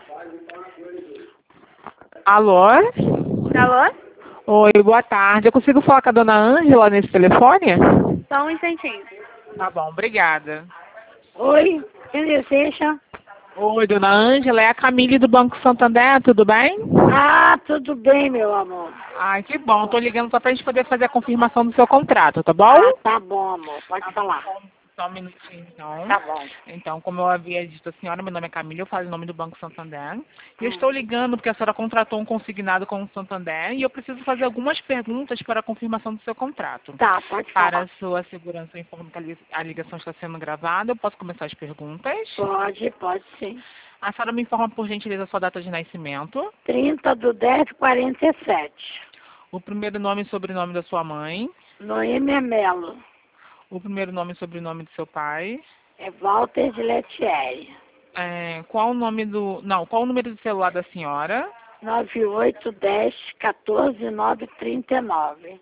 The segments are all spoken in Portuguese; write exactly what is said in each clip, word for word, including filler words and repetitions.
Alô? Alô? Oi, boa tarde. Eu consigo falar com a dona Ângela nesse telefone? Só um instantinho. Tá bom, obrigada. Oi, quem deseja? Oi, dona Ângela, é a Camille do Banco Santander, tudo bem? Ah, tudo bem, meu amor. Ai, que bom. Tô ligando só pra gente poder fazer a confirmação do seu contrato, tá bom? Ah, tá bom, amor. Pode Tá falar. bom. Só um minutinho, então. Tá bom. Então, como eu havia dito à senhora, meu nome é Camila, eu falo em nome do Banco Santander. E eu Hum. estou ligando porque a senhora contratou um consignado com o Santander e eu preciso fazer algumas perguntas para a confirmação do seu contrato. Tá, pode Para falar. a sua segurança, eu informo que a li- a ligação está sendo gravada. Eu posso começar as perguntas? Pode, pode sim. A senhora me informa, por gentileza, a sua data de nascimento, trinta do dez de quarenta e sete. o primeiro nome e sobrenome da sua mãe, Noêmia Melo. o primeiro nome e sobrenome do seu pai, É Walter de Letieri. é, qual o nome do... Não, qual o número do celular da senhora? nove oito um zero, um quatro nove três nove.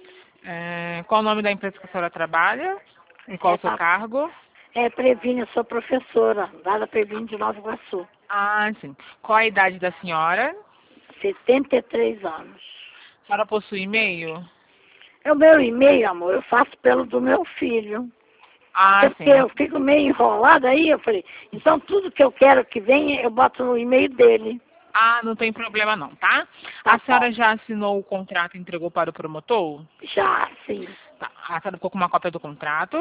É, qual o nome da empresa que a senhora trabalha? Em qual É, o seu tá. cargo? É Previne, eu sou professora, lá da Previne de Nova Iguaçu. Ah, sim. Qual a idade da senhora? setenta e três anos. A senhora possui e-mail? É o meu e-mail, amor, eu faço pelo do meu filho. Ah, Porque sim. eu fico meio enrolada aí, eu falei, então tudo que eu quero que venha, eu boto no e-mail dele. Ah, não tem problema não, tá? Tá A senhora bom. já assinou o contrato e entregou para o promotor? Já, sim. Tá. A senhora ficou com uma cópia do contrato?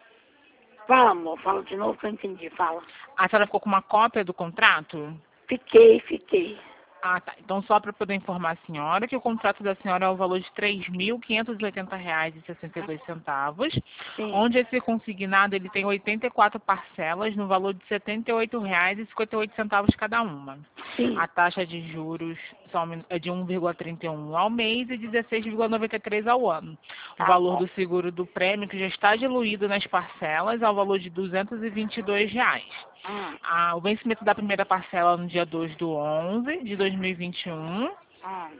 Fala, amor, fala de novo que eu entendi, fala. A senhora ficou com uma cópia do contrato? Fiquei, fiquei. Ah, tá. Então, só para poder informar a senhora que o contrato da senhora é o valor de três mil quinhentos e oitenta reais e sessenta e dois centavos, Sim, onde esse consignado ele tem oitenta e quatro parcelas no valor de setenta e oito reais e cinquenta e oito centavos cada uma. sim. A taxa de juros só é de um vírgula trinta e um ao mês e dezesseis vírgula noventa e três ao ano. O Tá valor bom. do seguro do prêmio, que já está diluído nas parcelas, é o valor de duzentos e vinte e dois reais. Hum, Ah, o vencimento da primeira parcela no dia dois do onze de dois mil e vinte e um. hum.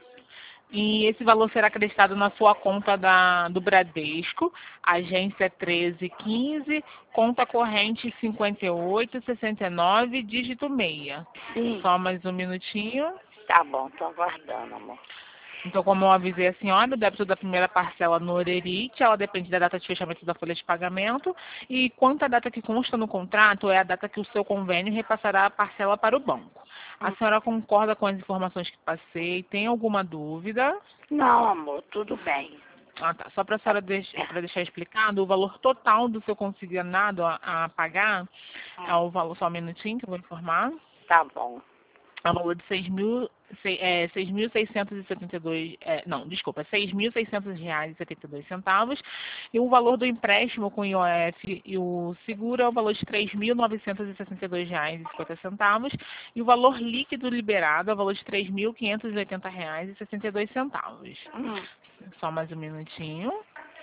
E esse valor será acreditado na sua conta da, do Bradesco, agência treze quinze, conta corrente cinquenta e oito sessenta e nove, dígito seis. Sim, Só mais um minutinho. tá bom, tô aguardando, amor. Então, como eu avisei a senhora, o débito da primeira parcela no Orerite, ela depende da data de fechamento da folha de pagamento, e quanto à data que consta no contrato, é a data que o seu convênio repassará a parcela para o banco. A Hum. senhora concorda com as informações que passei? Tem alguma dúvida? Não, amor, tudo bem. Ah, tá. Só para a senhora deixar, para deixar explicado, o valor total do seu consignado a, a pagar é Hum, o valor, só um minutinho que eu vou informar. tá bom. É o valor de seis mil, sei- é, seis mil seiscentos e setenta e dois, é, não, desculpa, seis mil seiscentos reais e setenta e dois centavos, e o valor do empréstimo com o I O F e o seguro é o valor de três mil novecentos e sessenta e dois reais e cinquenta centavos, e o valor líquido liberado é o valor de três mil quinhentos e oitenta reais e sessenta e dois centavos. Hum. Só mais um minutinho.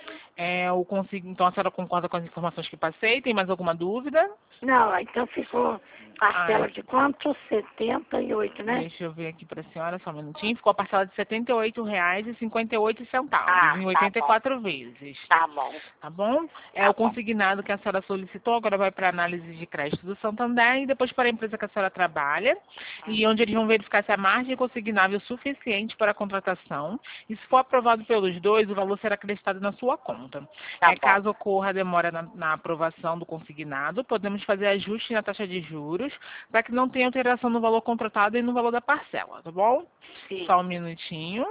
É, o consigo, então a senhora concorda com as informações que passei? Tem mais alguma dúvida? Não, então ficou parcela Ai, de quanto? setenta e oito, né? deixa eu ver aqui para a senhora, só um minutinho. Ficou a parcela de setenta e oito reais e cinquenta e oito centavos, Ah, em tá oitenta e bom, quatro vezes. tá bom, Tá bom? É tá o bom. consignado que a senhora solicitou, agora vai para análise de crédito do Santander e depois para a empresa que a senhora trabalha, e onde eles vão verificar se a margem é consignável o suficiente para a contratação. E se for aprovado pelos dois, o valor será acreditado na sua conta. Tá É, bom. caso ocorra demora na, na aprovação do consignado, podemos fazer ajuste na taxa de juros para que não tenha alteração no valor contratado e no valor da parcela, tá bom? Sim. Só um minutinho.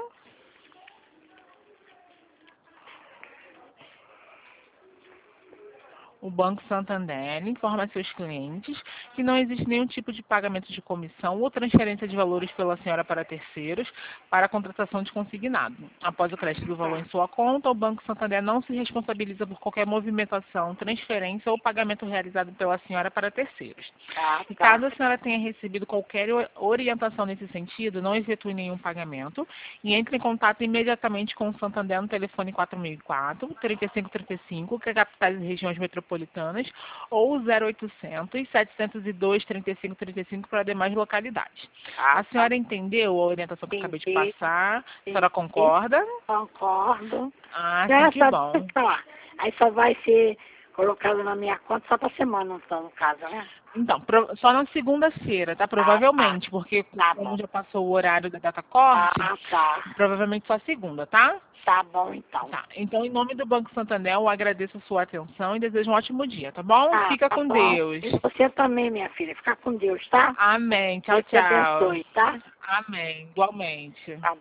O Banco Santander informa a seus clientes que não existe nenhum tipo de pagamento de comissão ou transferência de valores pela senhora para terceiros para a contratação de consignado. Após o crédito do valor em sua conta, o Banco Santander não se responsabiliza por qualquer movimentação, transferência ou pagamento realizado pela senhora para terceiros. Ah, E tá. caso a senhora tenha recebido qualquer o- orientação nesse sentido, não efetue nenhum pagamento e entre em contato imediatamente com o Santander no telefone quatro mil e quatro, trinta e cinco trinta e cinco, que é capitais e regiões metropolitanas, ou zero oitocentos, setecentos e dois, trinta e cinco trinta e cinco para demais localidades. Ah, A tá. senhora entendeu a orientação que eu acabei de Entendi, passar? A senhora entendi. concorda? Concordo. Ah, sim, Já que sabe bom. falar. Aí só vai ser colocado na minha conta só pra semana, então, no caso, né? Então, pro- só na segunda-feira, tá? Provavelmente, porque Tá como bom. já passou o horário da data corte, Ah, tá. provavelmente só segunda, tá? Tá bom, então. Tá. Então, em nome do Banco Santander, eu agradeço a sua atenção e desejo um ótimo dia, tá bom? Ah, Fica tá com bom. Deus. E você também, minha filha. Fica com Deus, tá? Amém. Tchau, Deus te tchau. abençoe, tá? Amém. Igualmente. Tá